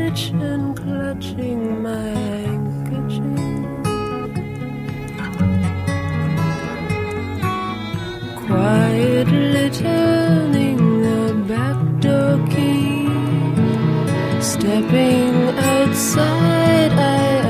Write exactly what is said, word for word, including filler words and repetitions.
kitchen, clutching my handkerchief. Quietly turning the back door key. Stepping outside, I